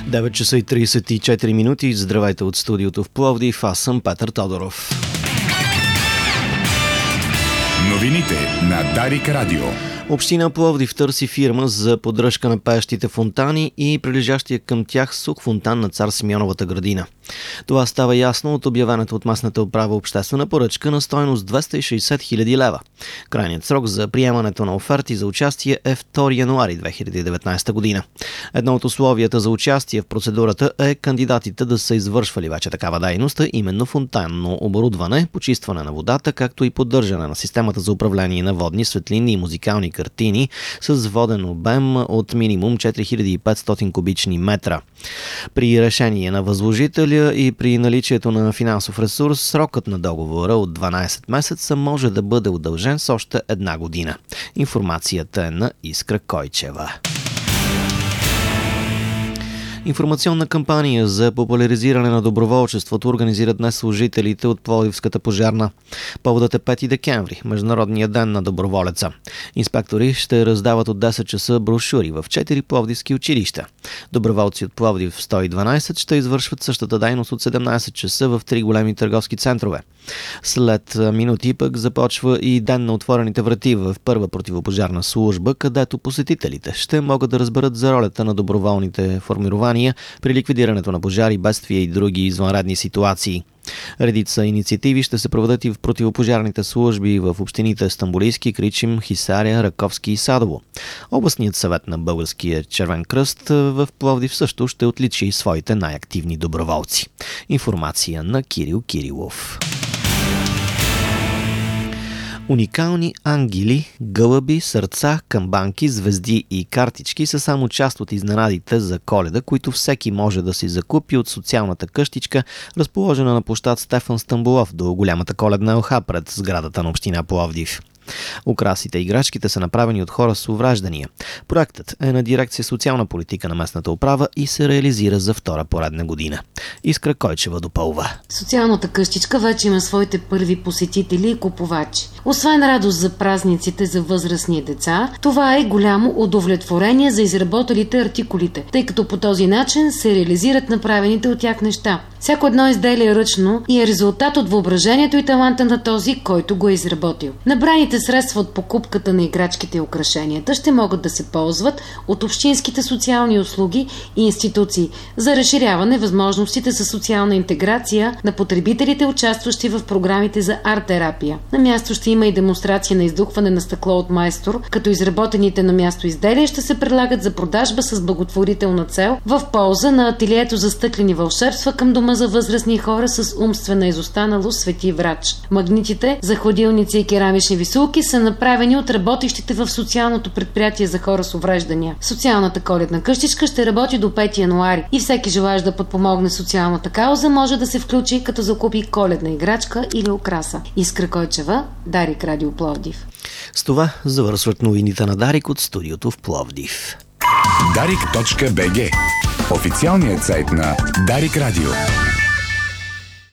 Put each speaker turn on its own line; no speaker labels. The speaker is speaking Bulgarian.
9 часа и 34 минути. Здравейте от студиото в Пловдив. Аз съм Петър Тодоров.
Новините на Дарик Радио.
Община Пловдив търси фирма за поддръжка на пеещите фонтани и прилежащия към тях сух фонтан на Цар Симеоновата градина. Това става ясно от обявената от местната управа обществена поръчка на стойност 260 000 лева. Крайният срок за приемането на оферти за участие е 2 януари 2019 година. Едно от условията за участие в процедурата е кандидатите да са извършвали вече такава дейност, именно фонтанно оборудване, почистване на водата, както и поддържане на системата за управление на водни, светлинни и музикални картини с воден обем от минимум 4500 кубични метра. При решение на възложителя и при наличието на финансов ресурс, срокът на договора от 12 месеца може да бъде удължен с още 1 година. Информацията е на Искра Койчева. Информационна кампания за популяризиране на доброволчеството организират днес служителите от Пловдивската пожарна. Поводът е 5 декември, Международния ден на доброволеца. Инспектори ще раздават от 10 часа брошури в 4 пловдивски училища. Доброволци от Пловдив 112 ще извършват същата дейност от 17 часа в 3 големи търговски центрове. След минути пък започва и ден на отворените врати в първа противопожарна служба, където посетителите ще могат да разберат за ролята на доброволните формирования при ликвидирането на пожари, бедствия и други извънредни ситуации. Редица инициативи ще се проведат и в противопожарните служби в общините Стамболийски, Кричим, Хисаря, Раковски и Садово. Областният съвет на Българския червен кръст в Пловдив също ще отличи своите най-активни доброволци. Информация на Кирил Кирилов. Уникални ангели, гълъби, сърца, камбанки, звезди и картички са само част от изненадите за Коледа, които всеки може да си закупи от социалната къщичка, разположена на площад Стефан Стамболов до голямата коледна елха пред сградата на община Пловдив. Украсите и играчките са направени от хора с увреждания. Проектът е на дирекция социална политика на местната управа и се реализира за втора поредна година. Искра Койчева допълва.
Социалната къщичка вече има своите първи посетители и купувачи. Освен радост за празниците за възрастни деца, това е голямо удовлетворение за изработалите артикулите, тъй като по този начин се реализират направените от тях неща. Всяко едно изделие е ръчно и е резултат от въображението и таланта на този, който го е изработил. Набраните средства от покупката на играчките и украшенията ще могат да се ползват от общинските социални услуги и институции за разширяване възможностите за социална интеграция на потребителите, участващи в програмите за арт-терапия. На място ще има и демонстрация на издухване на стъкло от майстор, като изработените на място изделия ще се предлагат за продажба с благотворителна цел в полза на ателието за стъклени вълшебства към дома за възрастни хора с умствена изостаналост Свети Врач. Магнитите за хладилници и керамични висулки са направени от работещите в социалното предприятие за хора с увреждания. Социалната коледна къщичка ще работи до 5 януари и всеки желаещ да подпомогне социалната кауза може да се включи, като закупи коледна играчка или украса. Искра Койчева, Дарик Радио Пловдив.
С това завършват новините на Дарик от студиото в Пловдив.
Дарик.bg, официалният сайт на Дарик Радио.